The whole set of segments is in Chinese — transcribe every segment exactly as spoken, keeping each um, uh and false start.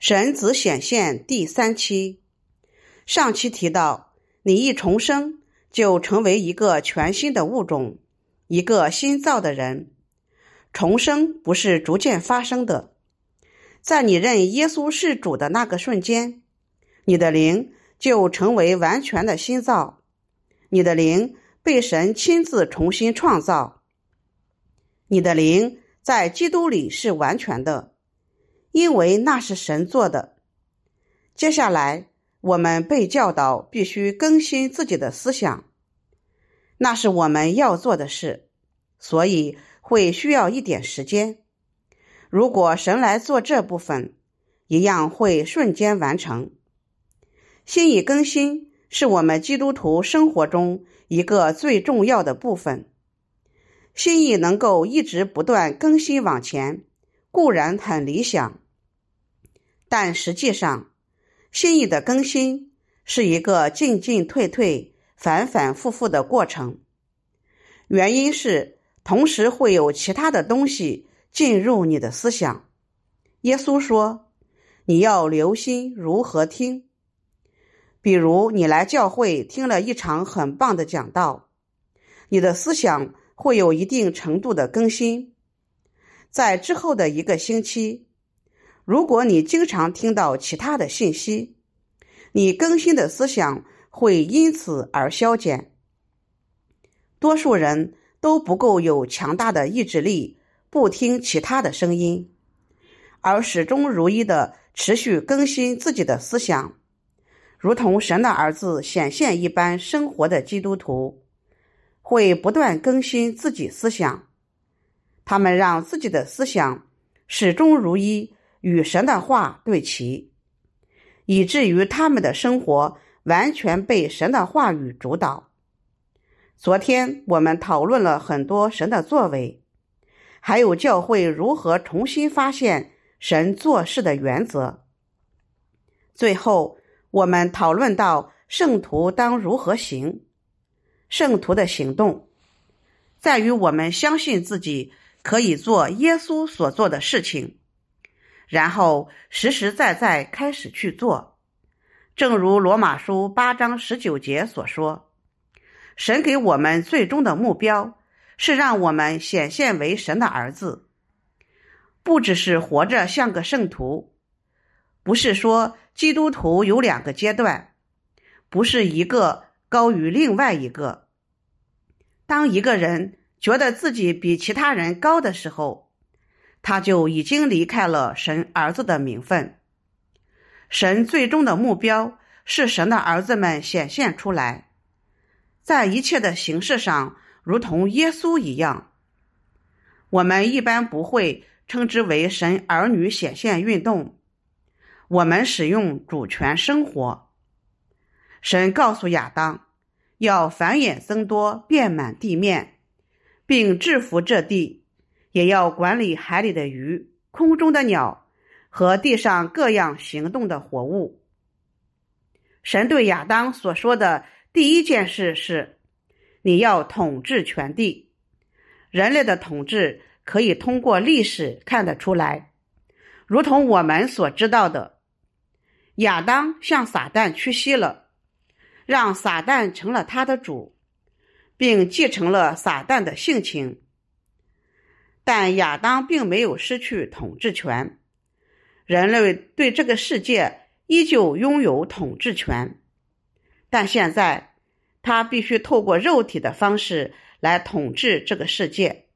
神子显现第三期。上期提到，你一重生就成为一个全新的物种，一个新造的人。重生不是逐渐发生的，在你认耶稣是主的那个瞬间，你的灵就成为完全的新造，你的灵被神亲自重新创造，你的灵在基督里是完全的，因为那是神做的。接下来我们被教导必须更新自己的思想，那是我们要做的事，所以会需要一点时间。如果神来做这部分，一样会瞬间完成。心意更新是我们基督徒生活中一个最重要的部分。心意能够一直不断更新往前，固然很理想，但实际上心意的更新是一个进进退退反反复复的过程。原因是同时会有其他的东西进入你的思想。耶稣说，你要留心如何听。比如你来教会听了一场很棒的讲道，你的思想会有一定程度的更新。在之后的一个星期，如果你经常听到其他的信息，你更新的思想会因此而消减。多数人都不够有强大的意志力，不听其他的声音，而始终如一地持续更新自己的思想，如同神的儿子显现一般生活的基督徒，会不断更新自己思想。他们让自己的思想始终如一与神的话对齐，以至于他们的生活完全被神的话语主导。昨天我们讨论了很多神的作为，还有教会如何重新发现神做事的原则。最后我们讨论到圣徒当如何行。圣徒的行动在于我们相信自己可以做耶稣所做的事情，然后实实在在开始去做。正如罗马书八章十九节所说，神给我们最终的目标是让我们显现为神的儿子，不只是活着像个圣徒。不是说基督徒有两个阶段，不是一个高于另外一个。当一个人觉得自己比其他人高的时候，他就已经离开了神儿子的名分。神最终的目标是神的儿子们显现出来，在一切的形式上如同耶稣一样。我们一般不会称之为神儿女显现运动，我们使用主权生活。神告诉亚当，要繁衍增多，遍满地面，并制服这地，也要管理海里的鱼，空中的鸟和地上各样行动的活物。神对亚当所说的第一件事是，你要统治全地。人类的统治可以通过历史看得出来，如同我们所知道的，亚当向撒旦屈膝了，让撒旦成了他的主，并继承了撒旦的性情。但亚当并没有失去统治权，人类对这个世界依旧拥有统治权，但现在他必须透过肉体的方式来统治这个世界。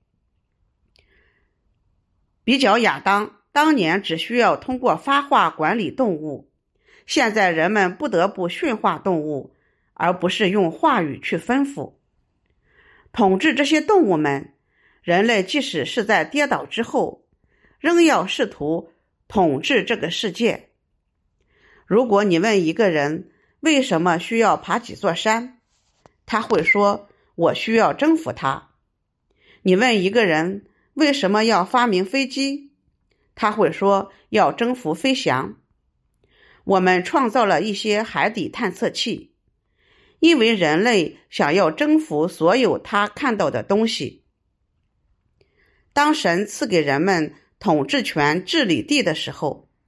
比较亚当当年只需要通过发话管理动物，现在人们不得不驯化动物，而不是用话语去吩咐。统治这些动物们，人类即使是在跌倒之后，仍要试图统治这个世界。如果你问一个人为什么需要爬几座山，他会说，我需要征服它。你问一个人为什么要发明飞机，他会说，要征服飞翔。我们创造了一些海底探测器，因为人类想要征服所有他看到的东西。当神赐给人们统治权治理地的时候，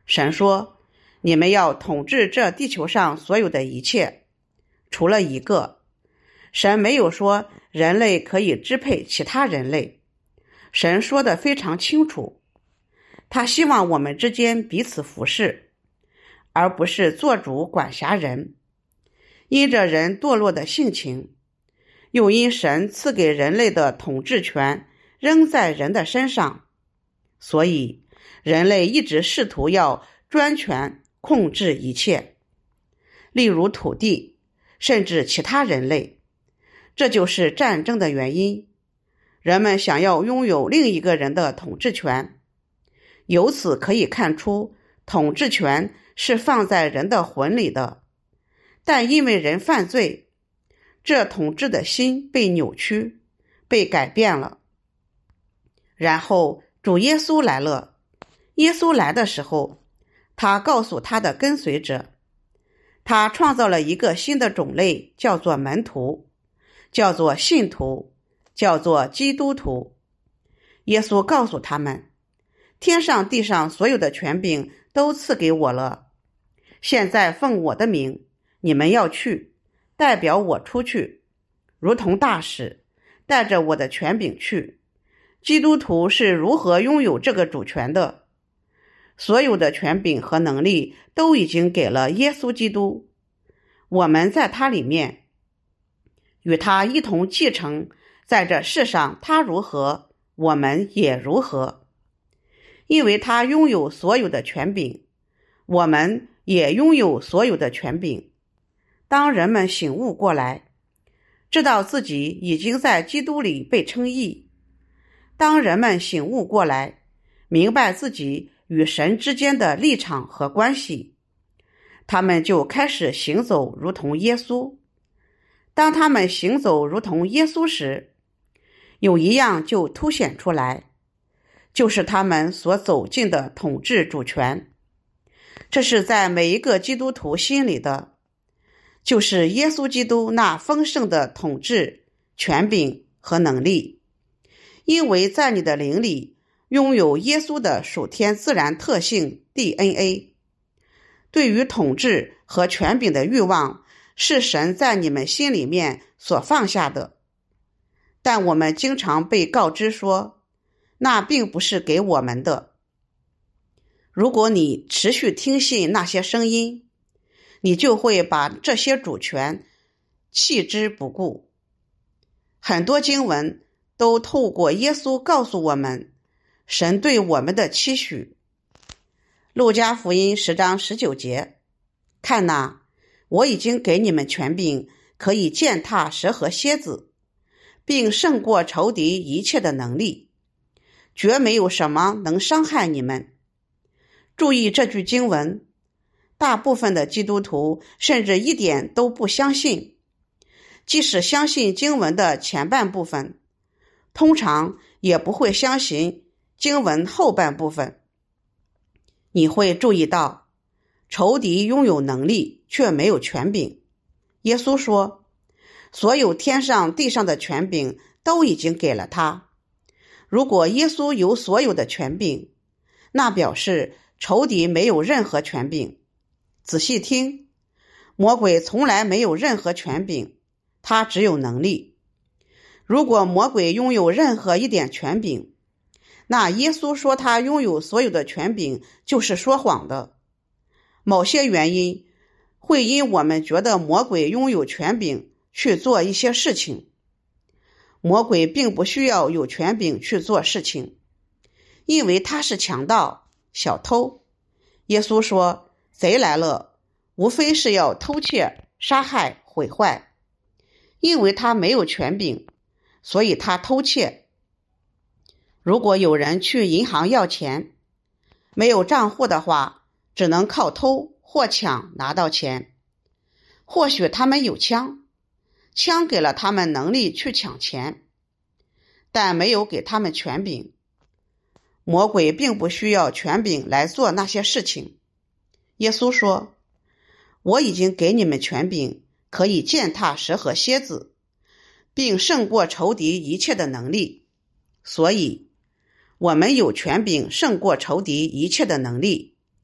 神说，你们要统治这地球上所有的一切，除了一个。神没有说人类可以支配其他人类，神说得非常清楚，他希望我们之间彼此服侍，而不是做主管辖人。因着人堕落的性情，又因神赐给人类的统治权仍在人的身上，所以人类一直试图要专权控制一切，例如土地，甚至其他人类。这就是战争的原因，人们想要拥有另一个人的统治权。由此可以看出，统治权是放在人的魂里的，但因为人犯罪，这统治的心被扭曲，被改变了。然后主耶稣来了，耶稣来的时候，他告诉他的跟随者，他创造了一个新的种类，叫做门徒，叫做信徒，叫做基督徒。耶稣告诉他们，天上地上所有的权柄都赐给我了，现在奉我的名，你们要去，代表我出去，如同大使带着我的权柄去。基督徒是如何拥有这个主权的？所有的权柄和能力都已经给了耶稣基督，我们在他里面，与他一同继承，在这世上他如何，我们也如何。因为他拥有所有的权柄，我们也拥有所有的权柄。当人们醒悟过来，知道自己已经在基督里被称义，当人们醒悟过来，明白自己与神之间的立场和关系，他们就开始行走如同耶稣。当他们行走如同耶稣时，有一样就凸显出来，就是他们所走进的统治主权。这是在每一个基督徒心里的，就是耶稣基督那丰盛的统治权柄和能力。因为在你的灵里拥有耶稣的属天自然特性 D N A， 对于统治和权柄的欲望是神在你们心里面所放下的，但我们经常被告知说，那并不是给我们的。如果你持续听信那些声音，你就会把这些主权弃之不顾。很多经文都透过耶稣告诉我们神对我们的期许。路加福音十章十九节，看哪，我已经给你们权柄，可以践踏蛇和蝎子，并胜过仇敌一切的能力，绝没有什么能伤害你们。注意这句经文，大部分的基督徒甚至一点都不相信，即使相信经文的前半部分，通常也不会相信经文后半部分。你会注意到，仇敌拥有能力，却没有权柄。耶稣说，所有天上地上的权柄都已经给了他。如果耶稣有所有的权柄，那表示仇敌没有任何权柄。仔细听，魔鬼从来没有任何权柄，他只有能力。如果魔鬼拥有任何一点权柄，那耶稣说他拥有所有的权柄就是说谎的。某些原因会因我们觉得魔鬼拥有权柄去做一些事情。魔鬼并不需要有权柄去做事情，因为他是强盗、小偷。耶稣说，贼来了，无非是要偷窃、杀害、毁坏。因为他没有权柄，所以他偷窃。如果有人去银行要钱，没有账户的话，只能靠偷或抢拿到钱。或许他们有枪，枪给了他们能力去抢钱，但没有给他们权柄。魔鬼并不需要权柄来做那些事情。耶稣说，我已经给你们权柄，可以践踏蛇和蝎子，并胜过仇敌一切的能力。所以我们有权柄胜过仇敌一切的能力。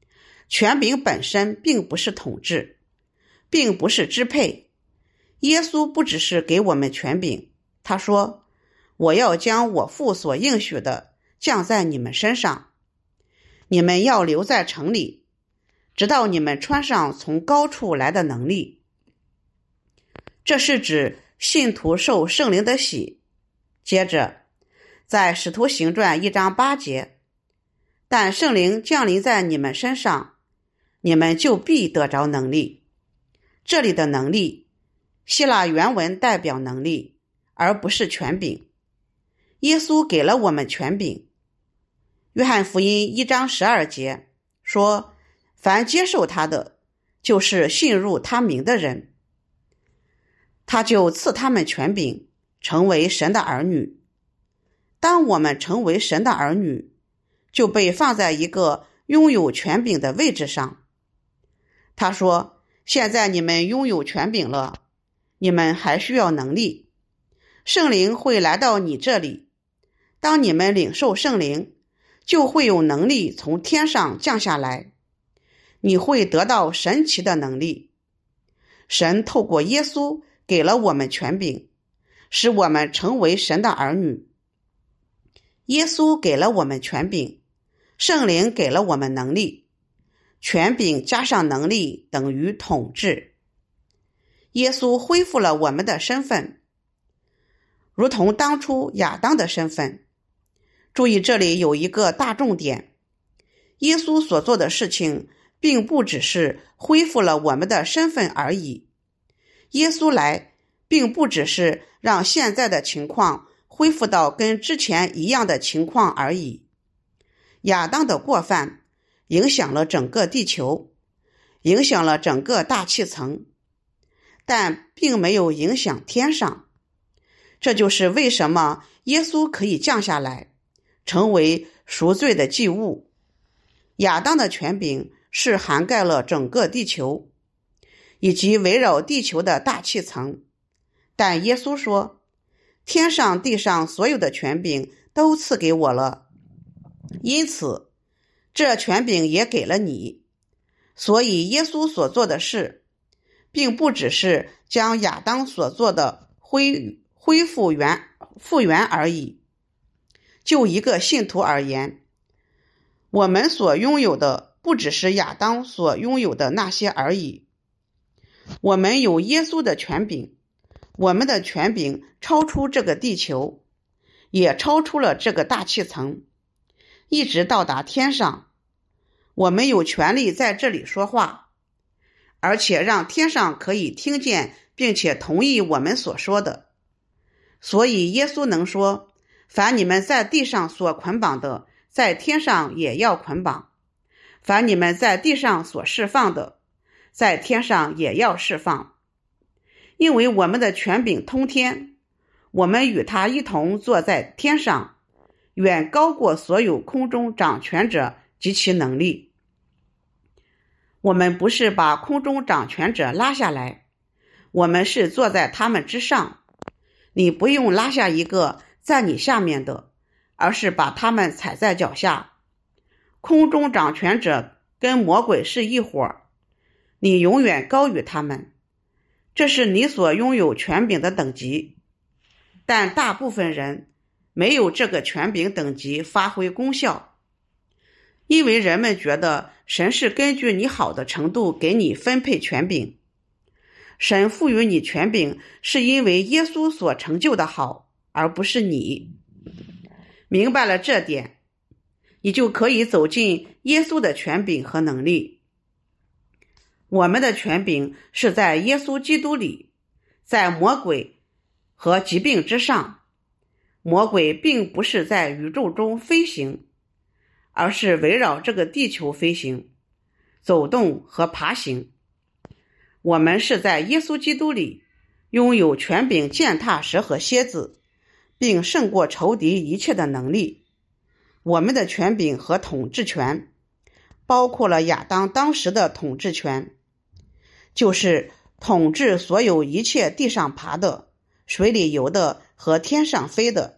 权柄本身并不是统治，并不是支配。耶稣不只是给我们权柄，他说，我要将我父所应许的降在你们身上，你们要留在城里，直到你们穿上从高处来的能力。这是指信徒受圣灵的洗。接着在使徒行传一章八节，但圣灵降临在你们身上，你们就必得着能力。这里的能力，希腊原文代表能力，而不是权柄。耶稣给了我们权柄。约翰福音一章十二节说，凡接受他的，就是信入他名的人，他就赐他们权柄，成为神的儿女。当我们成为神的儿女，就被放在一个拥有权柄的位置上。他说，现在你们拥有权柄了，你们还需要能力。圣灵会来到你这里，当你们领受圣灵，就会有能力从天上降下来，你会得到神奇的能力。神透过耶稣给了我们权柄，使我们成为神的儿女。耶稣给了我们权柄，圣灵给了我们能力，权柄加上能力等于统治。耶稣恢复了我们的身份，如同当初亚当的身份。注意，这里有一个大重点，耶稣所做的事情并不只是恢复了我们的身份而已。耶稣来并不只是让现在的情况恢复到跟之前一样的情况而已。亚当的过犯影响了整个地球，影响了整个大气层，但并没有影响天上。这就是为什么耶稣可以降下来，成为赎罪的祭物。亚当的权柄是涵盖了整个地球，以及围绕地球的大气层。但耶稣说，天上地上所有的权柄都赐给我了，因此这权柄也给了你。所以耶稣所做的事并不只是将亚当所做的恢恢复原复原而已。就一个信徒而言，我们所拥有的不只是亚当所拥有的那些而已。我们有耶稣的权柄，我们的权柄超出这个地球，也超出了这个大气层，一直到达天上。我们有权利在这里说话，而且让天上可以听见并且同意我们所说的。所以耶稣能说，凡你们在地上所捆绑的，在天上也要捆绑；凡你们在地上所释放的，在天上也要释放。因为我们的权柄通天，我们与他一同坐在天上，远高过所有空中掌权者及其能力。我们不是把空中掌权者拉下来，我们是坐在他们之上。你不用拉下一个在你下面的，而是把他们踩在脚下。空中掌权者跟魔鬼是一伙，你永远高于他们，这是你所拥有权柄的等级。但大部分人没有这个权柄等级发挥功效，因为人们觉得神是根据你好的程度给你分配权柄。神赋予你权柄是因为耶稣所成就的好，而不是你。明白了这点，你就可以走进耶稣的权柄和能力。我们的权柄是在耶稣基督里，在魔鬼和疾病之上。魔鬼并不是在宇宙中飞行，而是围绕这个地球飞行、走动和爬行。我们是在耶稣基督里拥有权柄践踏蛇和蝎子，并胜过仇敌一切的能力。我们的权柄和统治权包括了亚当当时的统治权，就是统治所有一切地上爬的、水里游的和天上飞的。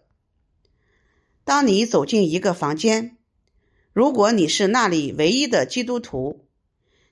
当你走进一个房间，如果你是那里唯一的基督徒，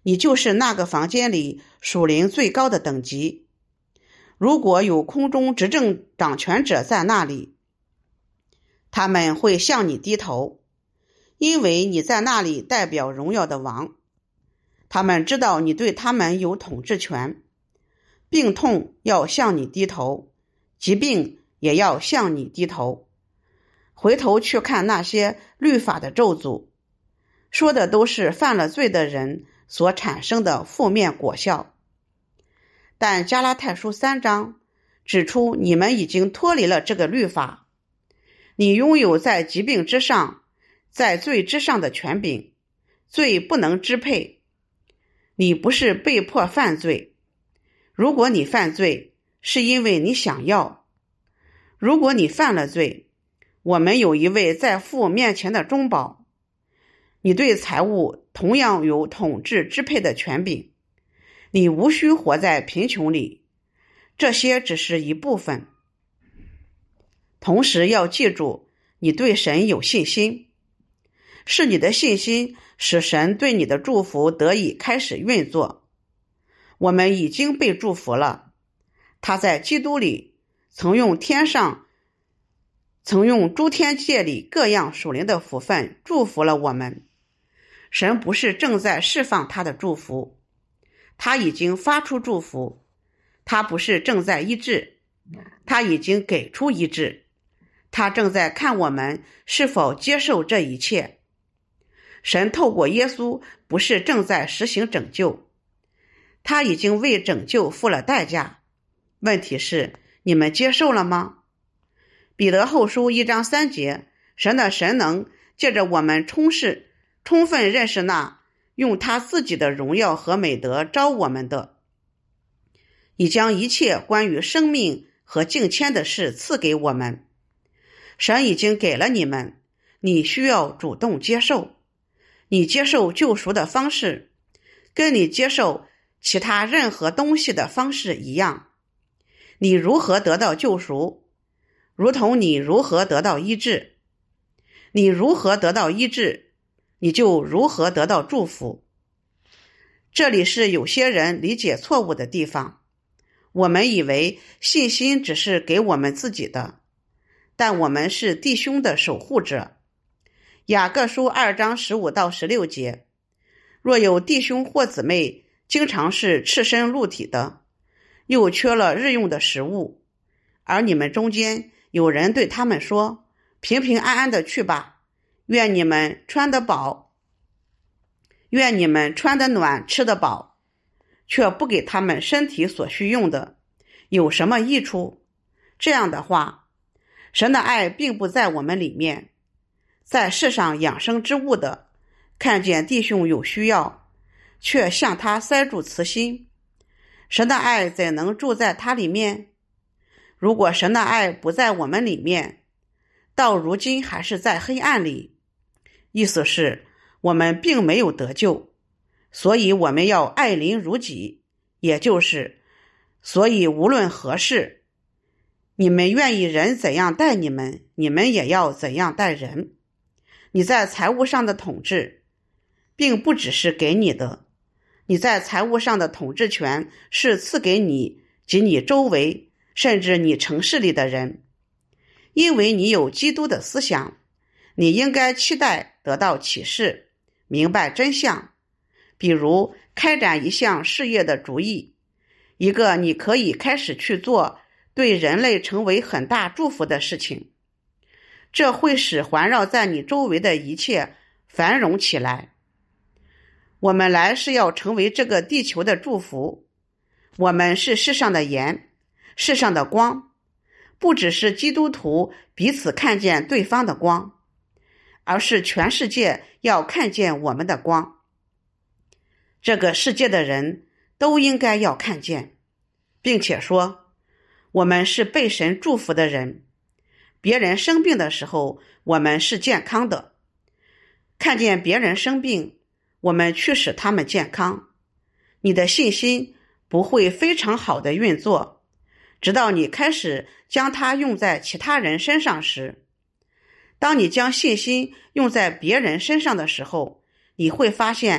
你就是那个房间里属灵最高的等级。如果有空中执政掌权者在那里，他们会向你低头，因为你在那里代表荣耀的王。他们知道你对他们有统治权，病痛要向你低头，疾病也要向你低头。回头去看那些律法的咒诅，说的都是犯了罪的人所产生的负面果效。但加拉太书三章指出，你们已经脱离了这个律法，你拥有在疾病之上，在罪之上的权柄，罪不能支配。你不是被迫犯罪，如果你犯罪，是因为你想要。如果你犯了罪，我们有一位在父面前的中保，你对财物同样有统治支配的权柄，你无需活在贫穷里，这些只是一部分。同时要记住，你对神有信心，是你的信心使神对你的祝福得以开始运作。我们已经被祝福了，他在基督里曾用天上曾用诸天界里各样属灵的福分祝福了我们。神不是正在释放他的祝福，他已经发出祝福。他不是正在医治，他已经给出医治。他正在看我们是否接受这一切。神透过耶稣不是正在实行拯救，他已经为拯救付了代价。问题是，你们接受了吗？彼得后书一章三节，神的神能借着我们充实充分认识那用他自己的荣耀和美德招我们的，已将一切关于生命和敬虔的事赐给我们。神已经给了你们，你需要主动接受。你接受救赎的方式跟你接受其他任何东西的方式一样。你如何得到救赎，如同你如何得到医治。你如何得到医治，你就如何得到祝福。这里是有些人理解错误的地方。我们以为信心只是给我们自己的，但我们是弟兄的守护者。雅各书二章十五到十六节，若有弟兄或姊妹经常是赤身露体的，又缺了日用的食物，而你们中间有人对他们说，平平安安的去吧，愿你们穿得饱，愿你们穿得暖，吃得饱，却不给他们身体所需用的，有什么益处？这样的话，神的爱并不在我们里面。在世上养生之物的，看见弟兄有需要，却向他塞住慈心，神的爱怎能住在他里面？如果神的爱不在我们里面，到如今还是在黑暗里，意思是我们并没有得救。所以我们要爱邻如己，也就是所以无论何事，你们愿意人怎样待你们，你们也要怎样待人。你在财务上的统治并不只是给你的，你在财务上的统治权是赐给你及你周围甚至你城市里的人。因为你有基督的思想，你应该期待得到启示，明白真相，比如开展一项事业的主意，一个你可以开始去做对人类成为很大祝福的事情。这会使环绕在你周围的一切繁荣起来。我们来是要成为这个地球的祝福，我们是世上的盐，世上的光，不只是基督徒彼此看见对方的光，而是全世界要看见我们的光。这个世界的人都应该要看见，并且说，我们是被神祝福的人。别人生病的时候，我们是健康的。看见别人生病，我们去使他们健康。你的信心不会非常好的运作，直到你开始将它用在其他人身上时。当你将信心用在别人身上的时候，你会发现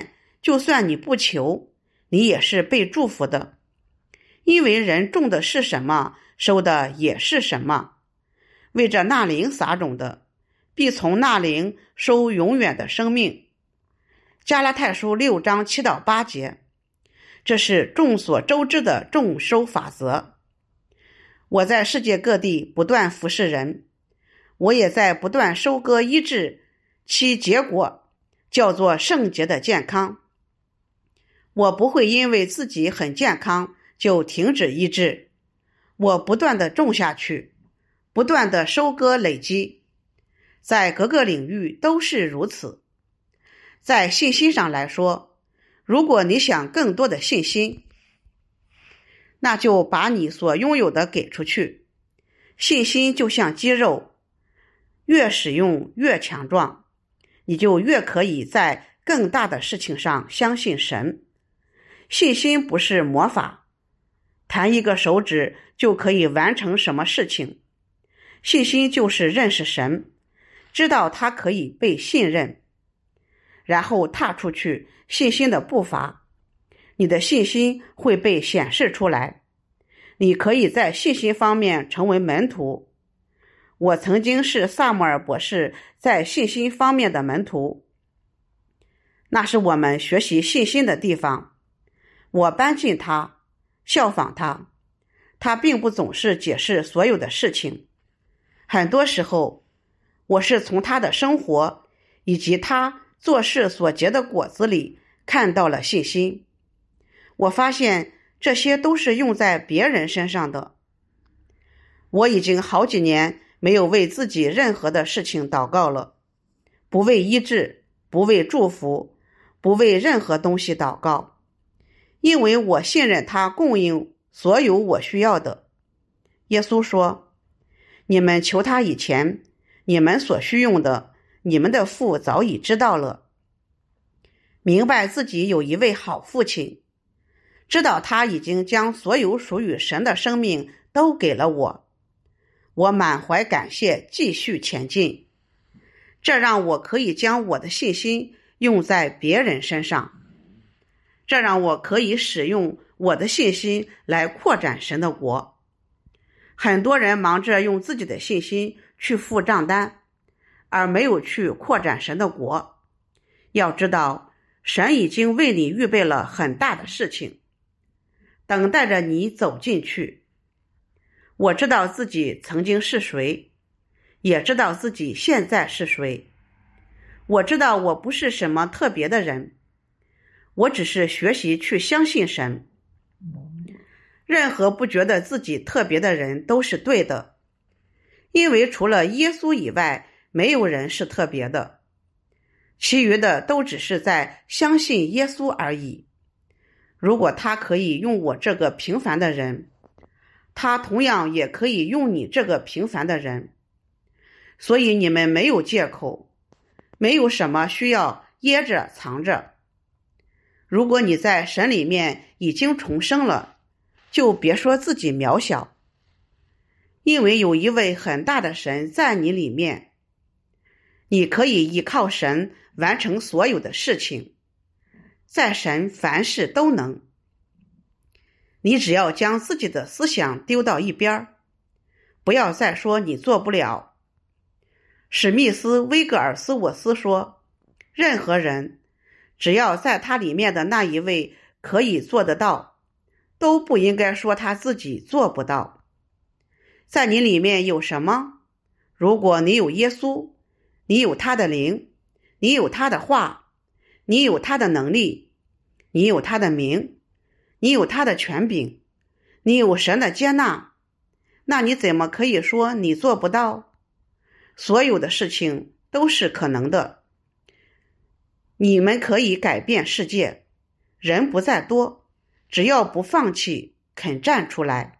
就算你不求，你也是被祝福的，因为人种的是什么，收的也是什么。为着那灵撒种的，必从那灵收永远的生命。加拉太书六章七到八节，这是众所周知的种收法则。我在世界各地不断服侍人，我也在不断收割医治，其结果叫做圣洁的健康。我不会因为自己很健康就停止医治，我不断的种下去，不断的收割累积，在各个领域都是如此。在信心上来说，如果你想更多的信心，那就把你所拥有的给出去。信心就像肌肉，越使用越强壮，你就越可以在更大的事情上相信神。信心不是魔法，弹一个手指就可以完成什么事情。信心就是认识神，知道他可以被信任，然后踏出去信心的步伐，你的信心会被显示出来。你可以在信心方面成为门徒。我曾经是萨姆尔博士在信心方面的门徒，那是我们学习信心的地方。我搬进他，效仿他。他并不总是解释所有的事情，很多时候我是从他的生活以及他做事所结的果子里看到了信心。我发现这些都是用在别人身上的。我已经好几年没有为自己任何的事情祷告了，不为医治，不为祝福，不为任何东西祷告，因为我信任他供应所有我需要的。耶稣说，你们求他以前，你们所需用的，你们的父早已知道了。明白自己有一位好父亲，知道他已经将所有属于神的生命都给了我，我满怀感谢继续前进。这让我可以将我的信心用在别人身上，这让我可以使用我的信心来扩展神的国。很多人忙着用自己的信心去付账单，而没有去扩展神的国。要知道，神已经为你预备了很大的事情，等待着你走进去。我知道自己曾经是谁，也知道自己现在是谁。我知道我不是什么特别的人，我只是学习去相信神。任何不觉得自己特别的人都是对的，因为除了耶稣以外，没有人是特别的，其余的都只是在相信耶稣而已。如果他可以用我这个平凡的人，他同样也可以用你这个平凡的人。所以你们没有借口，没有什么需要掖着藏着。如果你在神里面已经重生了，就别说自己渺小，因为有一位很大的神在你里面，你可以依靠神完成所有的事情，在神凡事都能。你只要将自己的思想丢到一边，不要再说你做不了。史密斯·威格尔斯沃斯说，任何人只要在他里面的那一位可以做得到，都不应该说他自己做不到。在你里面有什么？如果你有耶稣，你有他的灵，你有他的话，你有他的能力，你有他的名，你有他的权柄，你有神的接纳，那你怎么可以说你做不到？所有的事情都是可能的。你们可以改变世界，人不在多，只要不放弃，肯站出来。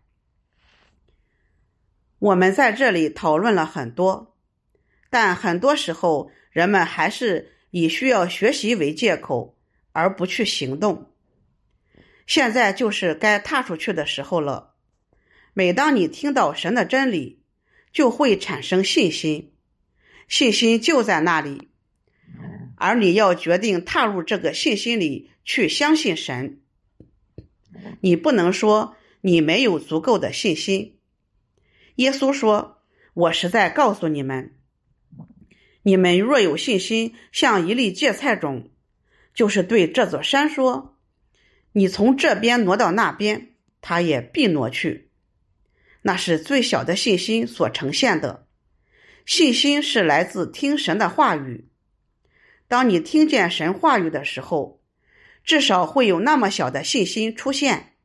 我们在这里讨论了很多，但很多时候人们还是以需要学习为借口，而不去行动。现在就是该踏出去的时候了。每当你听到神的真理，就会产生信心，信心就在那里。 而你要决定踏入这个信心里去相信神。你不能说你没有足够的信心。耶稣说，我实在告诉你们，你们若有信心像一粒芥菜种，就是对这座山说，你从这边挪到那边，它也必挪去。那是最小的信心所呈现的。信心是来自听神的话语。当你听见神话语的时候，至少会有那么小的信心出现。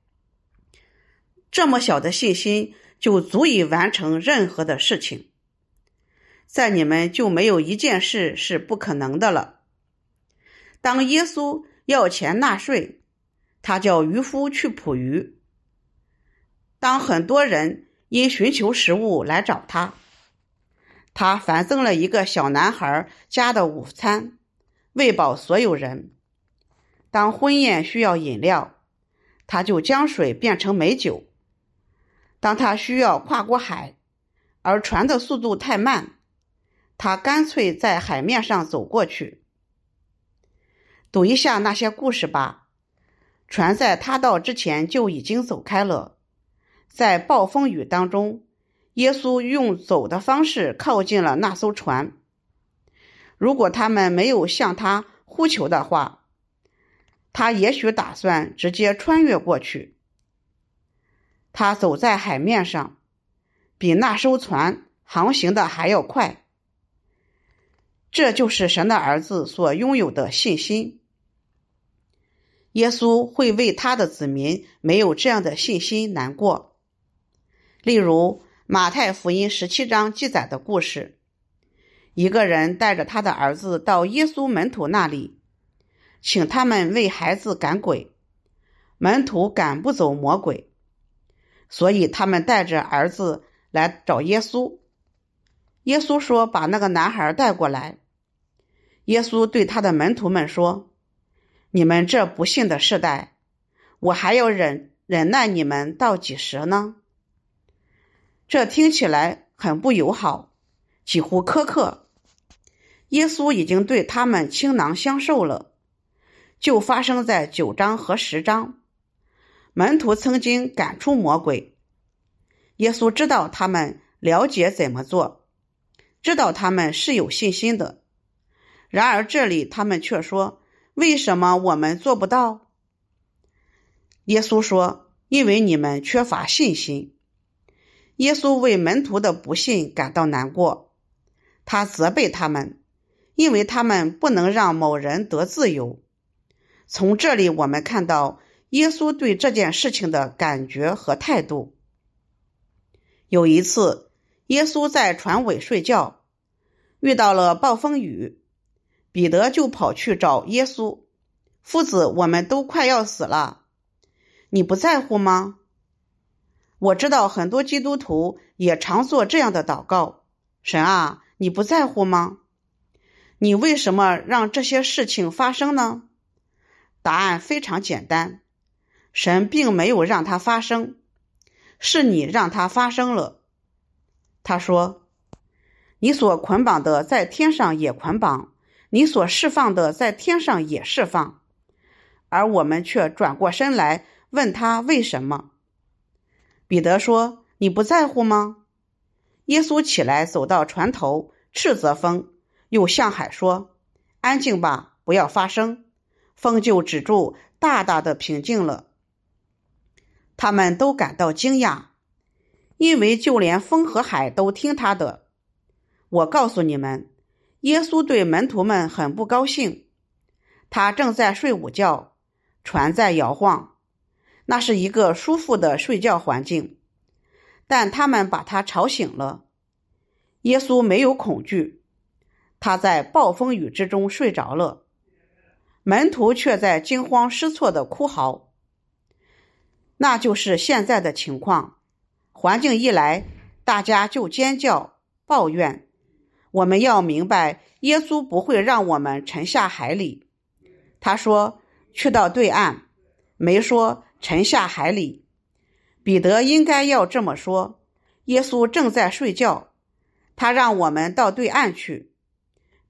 这么小的信心就足以完成任何的事情。在你们就没有一件事是不可能的了。当耶稣要钱纳税，他叫渔夫去捕鱼。当很多人因寻求食物来找他，他反赠了一个小男孩家的午餐，喂饱所有人。当婚宴需要饮料，他就将水变成美酒。当他需要跨过海，而船的速度太慢，他干脆在海面上走过去。读一下那些故事吧。船在他到之前就已经走开了。在暴风雨当中，耶稣用走的方式靠近了那艘船。如果他们没有向他呼求的话，他也许打算直接穿越过去。他走在海面上，比那艘船航行的还要快。这就是神的儿子所拥有的信心。耶稣会为他的子民没有这样的信心难过。例如马太福音十七章记载的故事，一个人带着他的儿子到耶稣门徒那里，请他们为孩子赶鬼。门徒赶不走魔鬼，所以他们带着儿子来找耶稣。耶稣说，把那个男孩带过来。耶稣对他的门徒们说，你们这不信的世代，我还要忍忍耐你们到几时呢？这听起来很不友好，几乎苛刻。耶稣已经对他们倾囊相授了。就发生在九章和十章。门徒曾经赶出魔鬼。耶稣知道他们了解怎么做，知道他们是有信心的。然而这里他们却说，为什么我们做不到？耶稣说，因为你们缺乏信心。耶稣为门徒的不信感到难过，他责备他们，因为他们不能让某人得自由。从这里我们看到耶稣对这件事情的感觉和态度。有一次，耶稣在船尾睡觉，遇到了暴风雨，彼得就跑去找耶稣，夫子，我们都快要死了，你不在乎吗？我知道很多基督徒也常做这样的祷告，神啊，你不在乎吗？你为什么让这些事情发生呢？答案非常简单，神并没有让它发生，是你让它发生了。他说，你所捆绑的在天上也捆绑，你所释放的在天上也释放。而我们却转过身来问他为什么。彼得说，你不在乎吗？耶稣起来走到船头，斥责风，又向海说，安静吧，不要发声。风就止住，大大的平静了。他们都感到惊讶，因为就连风和海都听他的。我告诉你们，耶稣对门徒们很不高兴。他正在睡午觉，船在摇晃，那是一个舒服的睡觉环境，但他们把他吵醒了。耶稣没有恐惧，他在暴风雨之中睡着了。门徒却在惊慌失措地哭嚎。那就是现在的情况，环境一来，大家就尖叫抱怨。我们要明白，耶稣不会让我们沉下海里。他说去到对岸，没说沉下海里。彼得应该要这么说，耶稣正在睡觉，他让我们到对岸去。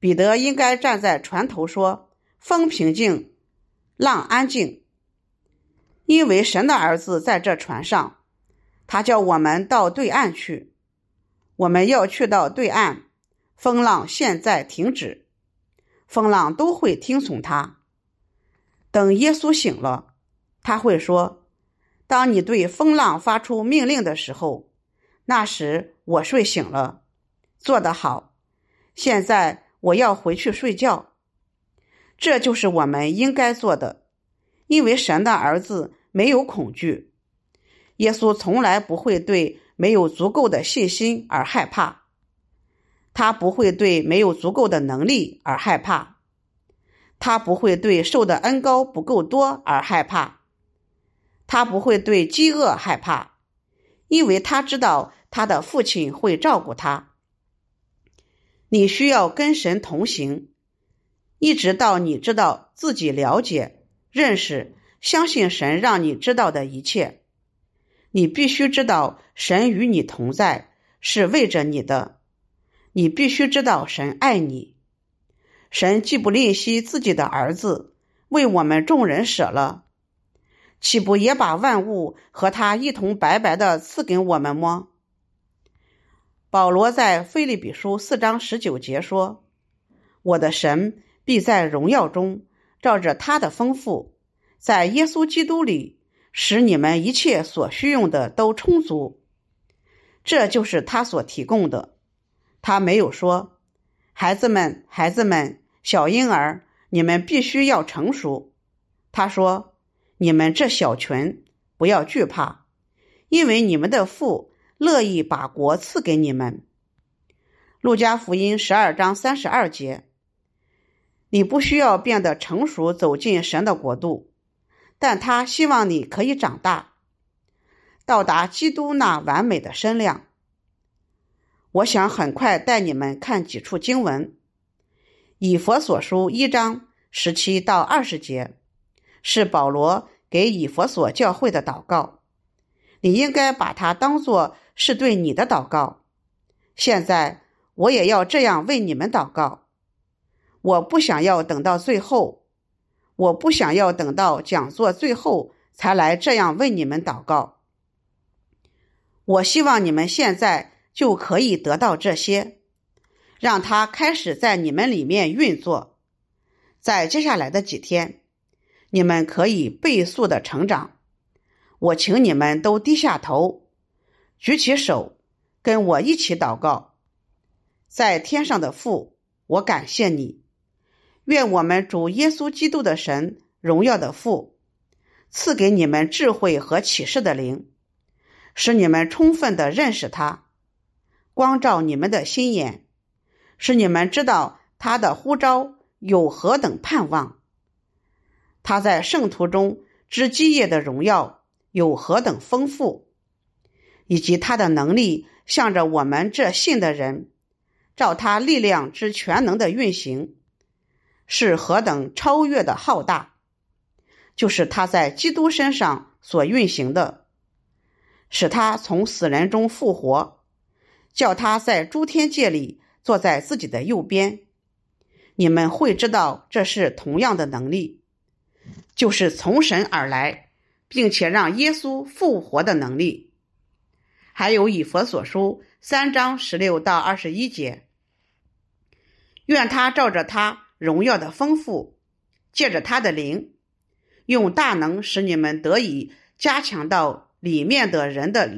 彼得应该站在船头说，风平静，浪安静。因为神的儿子在这船上，他叫我们到对岸去。我们要去到对岸，风浪现在停止，风浪都会听从他。等耶稣醒了，他会说，当你对风浪发出命令的时候，那时我睡醒了，做得好，现在我要回去睡觉。这就是我们应该做的，因为神的儿子没有恐惧。耶稣从来不会对没有足够的信心而害怕，他不会对没有足够的能力而害怕，他不会对受的恩膏不够多而害怕，他不会对饥饿害怕，因为他知道他的父亲会照顾他。你需要跟神同行，一直到你知道自己了解、认识、相信神让你知道的一切。你必须知道神与你同在，是为着你的。你必须知道神爱你。神既不吝惜自己的儿子，为我们众人舍了，岂不也把万物和他一同白白的赐给我们吗？保罗在腓立比书四章十九节说，我的神必在荣耀中照着他的丰富，在耶稣基督里使你们一切所需用的都充足。这就是他所提供的。他没有说，孩子们孩子们小婴儿，你们必须要成熟。他说，你们这小群不要惧怕，因为你们的父乐意把国赐给你们。路加福音十二章三十二节，你不需要变得成熟走进神的国度，但他希望你可以长大，到达基督那完美的身量。我想很快带你们看几处经文。以弗所书一章十七到二十节，是保罗给以弗所教会的祷告，你应该把它当作是对你的祷告。现在我也要这样为你们祷告。我不想要等到最后，我不想要等到讲座最后才来这样为你们祷告。我希望你们现在就可以得到这些，让它开始在你们里面运作。在接下来的几天，你们可以倍速的成长。我请你们都低下头，举起手，跟我一起祷告。在天上的父，我感谢你，愿我们主耶稣基督的神，荣耀的父，赐给你们智慧和启示的灵，使你们充分的认识他，光照你们的心眼，使你们知道他的呼召有何等盼望，他在圣徒中之基业的荣耀有何等丰富，以及他的能力向着我们这信的人，照他力量之全能的运行，是何等超越的浩大，就是他在基督身上所运行的，使他从死人中复活，叫他在诸天界里坐在自己的右边。你们会知道这是同样的能力，就是从神而来，并且让耶稣复活的能力。还有以弗所书三章十六到二十一节，愿他照着他荣耀的丰富，借着他的灵，用大能使你们得以加强到里面的人的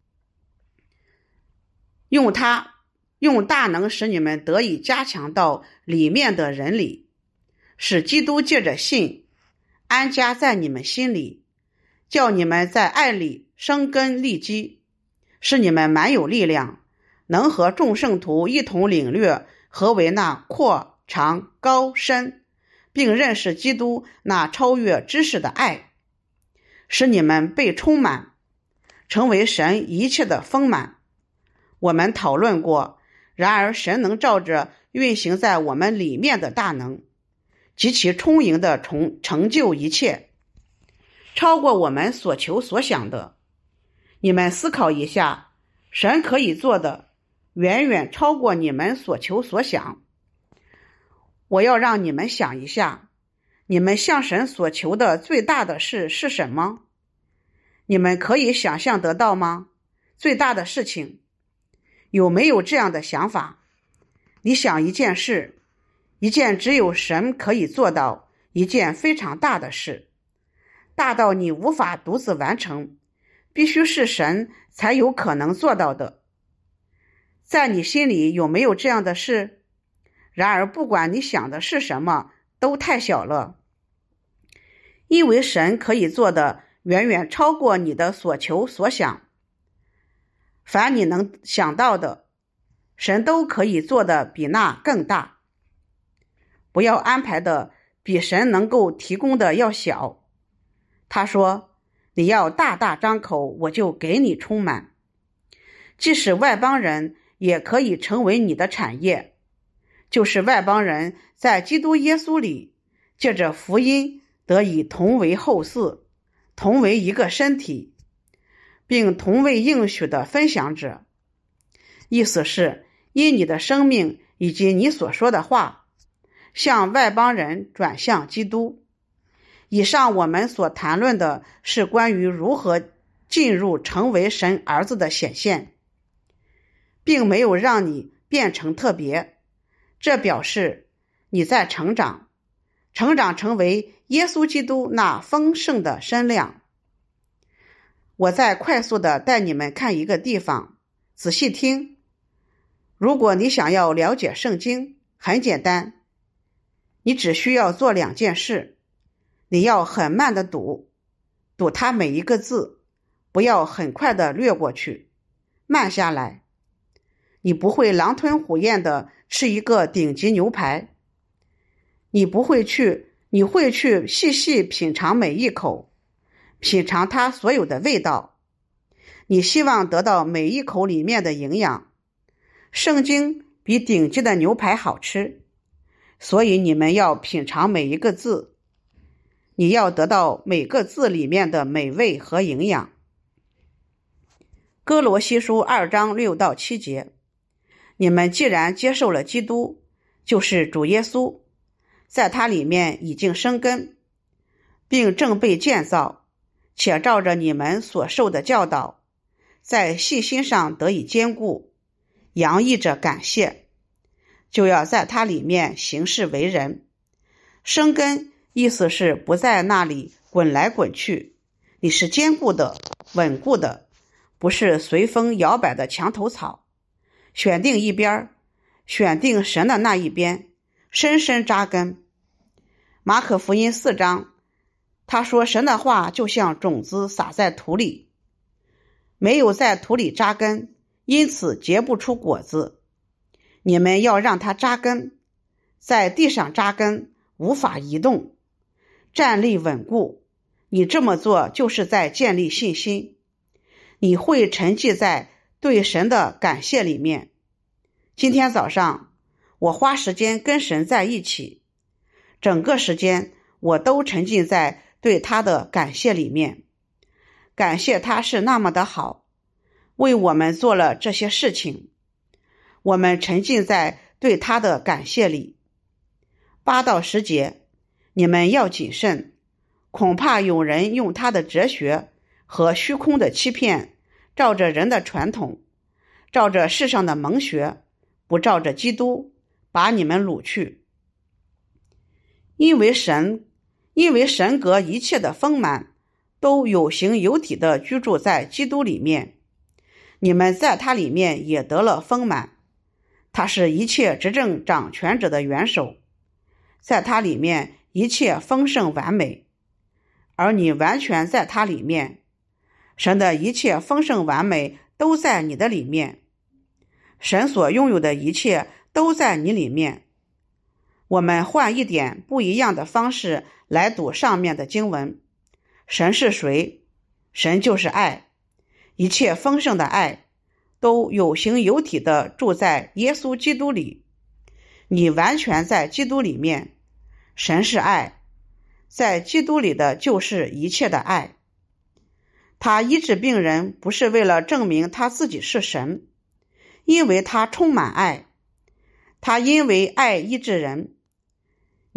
用他用大能使你们得以加强到里面的人里，使基督借着信安家在你们心里，叫你们在爱里生根立基，使你们满有力量，能和众圣徒一同领略何为那阔长高深，并认识基督那超越知识的爱，使你们被充满，成为神一切的丰满。我们讨论过，然而神能照着运行在我们里面的大能，极其充盈的成就一切，超过我们所求所想的。你们思考一下，神可以做的远远超过你们所求所想。 我要让你们想一下，你们向神所求的最大的事是什么？你们可以想象得到吗？最大的事情，有没有这样的想法？你想一件事，一件只有神可以做到，一件非常大的事，大到你无法独自完成，必须是神才有可能做到的。在你心里有没有这样的事？然而不管你想的是什么，都太小了，因为神可以做的远远超过你的所求所想。凡你能想到的，神都可以做的比那更大。不要安排的比神能够提供的要小。他说，你要大大张口，我就给你充满。即使外邦人也可以成为你的产业，就是外邦人在基督耶稣里借着福音得以同为后嗣，同为一个身体，并同为应许的分享者。意思是，因你的生命以及你所说的话，向外邦人转向基督。以上我们所谈论的是关于如何进入成为神儿子的显现，并没有让你变成特别。这表示你在成长，成长成为耶稣基督那丰盛的身量。我再快速的带你们看一个地方，仔细听。如果你想要了解圣经，很简单，你只需要做两件事。你要很慢的读，读它每一个字，不要很快的略过去，慢下来。你不会狼吞虎咽的吃一个顶级牛排，你不会去，你会去细细品尝每一口，品尝它所有的味道。你希望得到每一口里面的营养。圣经比顶级的牛排好吃，所以你们要品尝每一个字，你要得到每个字里面的美味和营养。哥罗西书二章六到七节，你们既然接受了基督，就是主耶稣，在他里面已经生根，并正被建造，且照着你们所受的教导，在信心上得以坚固，洋溢着感谢，就要在他里面行事为人。生根意思是不在那里滚来滚去，你是坚固的、稳固的，不是随风摇摆的墙头草。选定一边，选定神的那一边，深深扎根。马可福音四章，他说神的话就像种子撒在土里，没有在土里扎根，因此结不出果子。你们要让它扎根，在地上扎根，无法移动，站立稳固。你这么做就是在建立信心，你会沉寂在对神的感谢里面。今天早上我花时间跟神在一起，整个时间我都沉浸在对他的感谢里面，感谢他是那么的好，为我们做了这些事情。我们沉浸在对他的感谢里。八到十节，你们要谨慎，恐怕有人用他的哲学和虚空的欺骗，照着人的传统，照着世上的蒙学，不照着基督，把你们掳去。因为神，因为神格一切的丰满，都有形有体的居住在基督里面，你们在他里面也得了丰满。他是一切执政掌权者的元首，在他里面一切丰盛完美，而你完全在他里面，神的一切丰盛完美都在你的里面，神所拥有的一切都在你里面。我们换一点不一样的方式来读上面的经文。神是谁？神就是爱，一切丰盛的爱都有形有体的住在耶稣基督里，你完全在基督里面。神是爱，在基督里的就是一切的爱。他医治病人不是为了证明他自己是神，因为他充满爱，他因为爱医治人，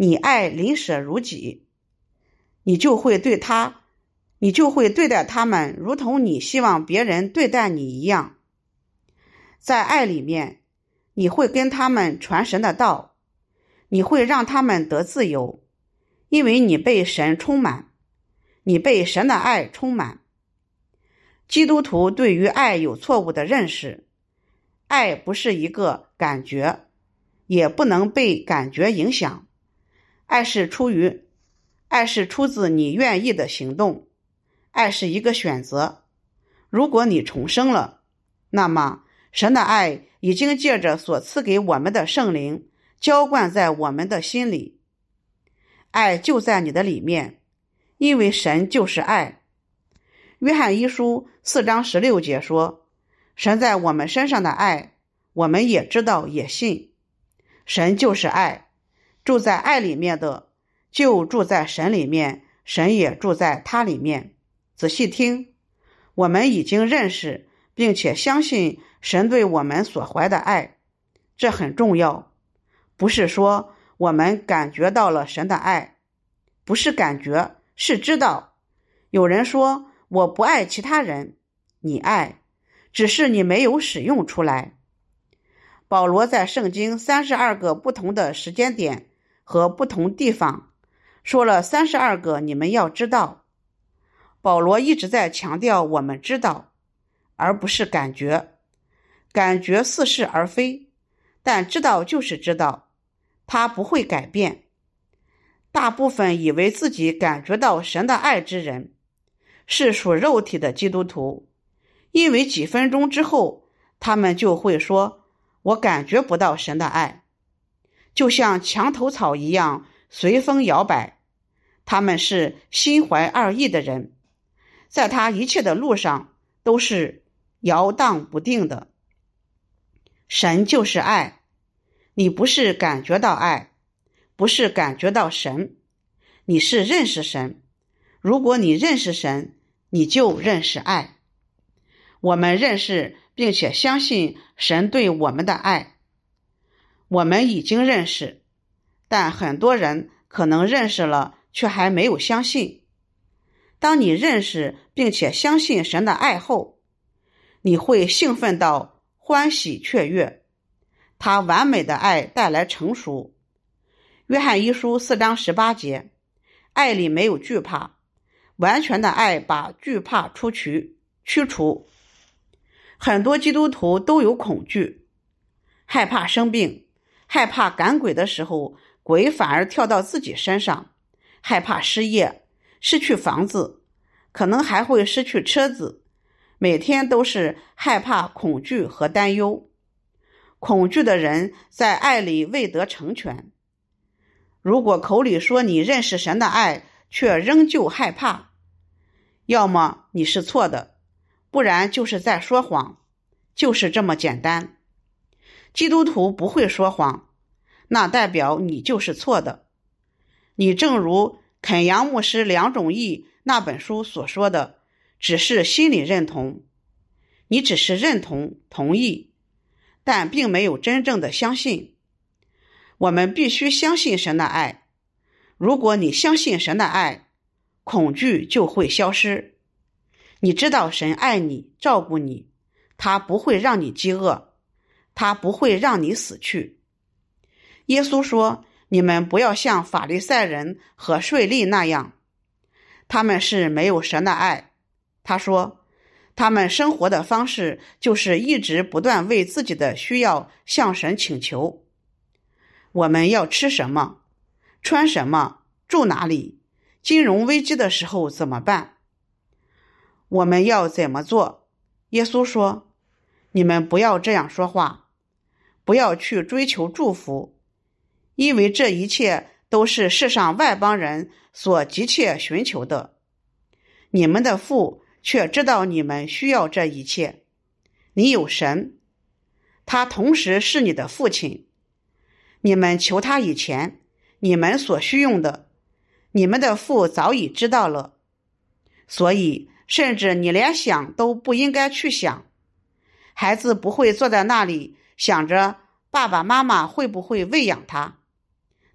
你爱邻舍如己，你就会对他，你就会对待他们如同你希望别人对待你一样。在爱里面，你会跟他们传神的道，你会让他们得自由，因为你被神充满，你被神的爱充满。基督徒对于爱有错误的认识，爱不是一个感觉，也不能被感觉影响。爱是出于，爱是出自你愿意的行动，爱是一个选择。如果你重生了，那么神的爱已经借着所赐给我们的圣灵浇灌在我们的心里。爱就在你的里面，因为神就是爱。约翰一书四章十六节说，神在我们身上的爱，我们也知道也信。神就是爱，住在爱里面的，就住在神里面，神也住在他里面。仔细听，我们已经认识并且相信神对我们所怀的爱，这很重要。不是说我们感觉到了神的爱，不是感觉，是知道。有人说我不爱其他人，你爱，只是你没有使用出来。保罗在圣经三十二个不同的时间点和不同地方说了三十二个你们要知道。保罗一直在强调我们知道，而不是感觉。感觉似是而非，但知道就是知道，它不会改变。大部分以为自己感觉到神的爱之人，是属肉体的基督徒，因为几分钟之后，他们就会说，我感觉不到神的爱，就像墙头草一样随风摇摆。他们是心怀二意的人，在他一切的路上都是摇荡不定的。神就是爱，你不是感觉到爱，不是感觉到神，你是认识神。如果你认识神，你就认识爱。我们认识并且相信神对我们的爱。我们已经认识，但很多人可能认识了，却还没有相信。当你认识并且相信神的爱后，你会兴奋到欢喜雀跃。他完美的爱带来成熟。约翰一书四章十八节，爱里没有惧怕，完全的爱把惧怕出去驱除。很多基督徒都有恐惧，害怕生病，害怕赶鬼的时候鬼反而跳到自己身上，害怕失业，失去房子，可能还会失去车子，每天都是害怕、恐惧和担忧。恐惧的人在爱里未得成全。如果口里说你认识神的爱，却仍旧害怕，要么你是错的，不然就是在说谎，就是这么简单。基督徒不会说谎，那代表你就是错的。你正如肯扬牧师两种义那本书所说的，只是心里认同，你只是认同同意，但并没有真正的相信。我们必须相信神的爱。如果你相信神的爱，恐惧就会消失。你知道神爱你，照顾你，他不会让你饥饿，他不会让你死去。耶稣说，你们不要像法利赛人和税吏那样，他们是没有神的爱。他说，他们生活的方式就是一直不断为自己的需要向神请求。我们要吃什么，穿什么，住哪里，金融危机的时候怎么办？我们要怎么做？耶稣说，你们不要这样说话，不要去追求祝福，因为这一切都是世上外邦人所急切寻求的。你们的父却知道你们需要这一切。你有神，他同时是你的父亲。你们求他以前，你们所需用的，你们的父早已知道了。所以甚至你连想都不应该去想。孩子不会坐在那里想着爸爸妈妈会不会喂养他，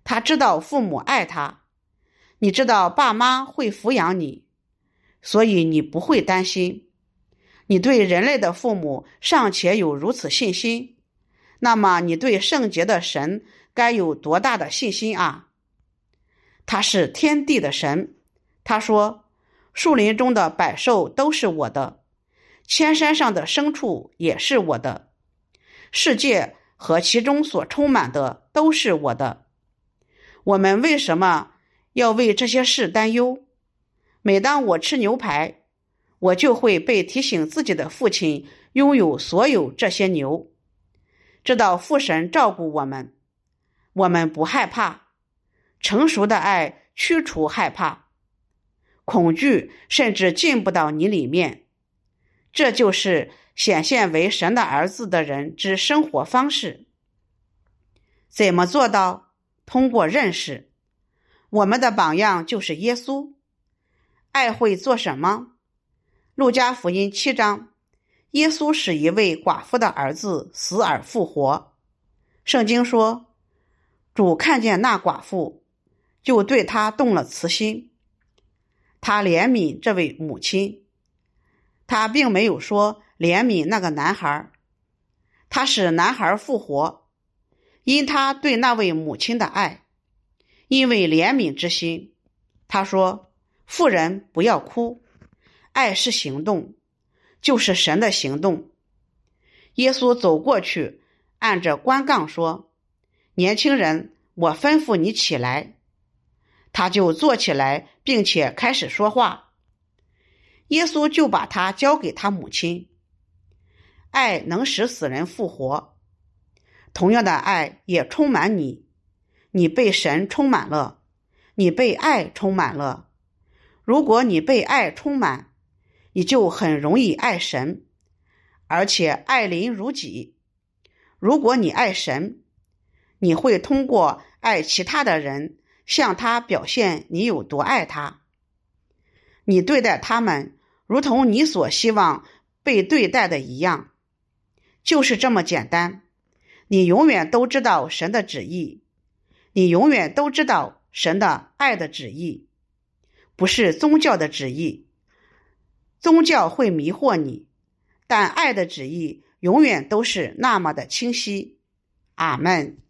他知道父母爱他，你知道爸妈会抚养你，所以你不会担心。你对人类的父母尚且有如此信心，那么你对圣洁的神该有多大的信心啊？他是天地的神，他说，树林中的百兽都是我的，千山上的牲畜也是我的，世界和其中所充满的都是我的。我们为什么要为这些事担忧？每当我吃牛排，我就会被提醒自己的父亲拥有所有这些牛，知道父神照顾我们，我们不害怕。成熟的爱驱除害怕，恐惧甚至进不到你里面。这就是显现为神的儿子的人之生活方式。怎么做到？通过认识。我们的榜样就是耶稣。爱会做什么？路加福音七章，耶稣使一位寡妇的儿子死而复活。圣经说，主看见那寡妇，就对他动了慈心，他怜悯这位母亲。他并没有说怜悯那个男孩，他使男孩复活，因他对那位母亲的爱，因为怜悯之心。他说，妇人不要哭，爱是行动，就是神的行动。耶稣走过去，按着官杠说，年轻人，我吩咐你起来。他就坐起来，并且开始说话。耶稣就把他交给他母亲。爱能使死人复活，同样的爱也充满你。你被神充满了，你被爱充满了。如果你被爱充满，你就很容易爱神，而且爱邻如己。如果你爱神，你会通过爱其他的人向他表现你有多爱他。你对待他们如同你所希望被对待的一样，就是这么简单。你永远都知道神的旨意，你永远都知道神的爱的旨意，不是宗教的旨意。宗教会迷惑你，但爱的旨意永远都是那么的清晰。阿们。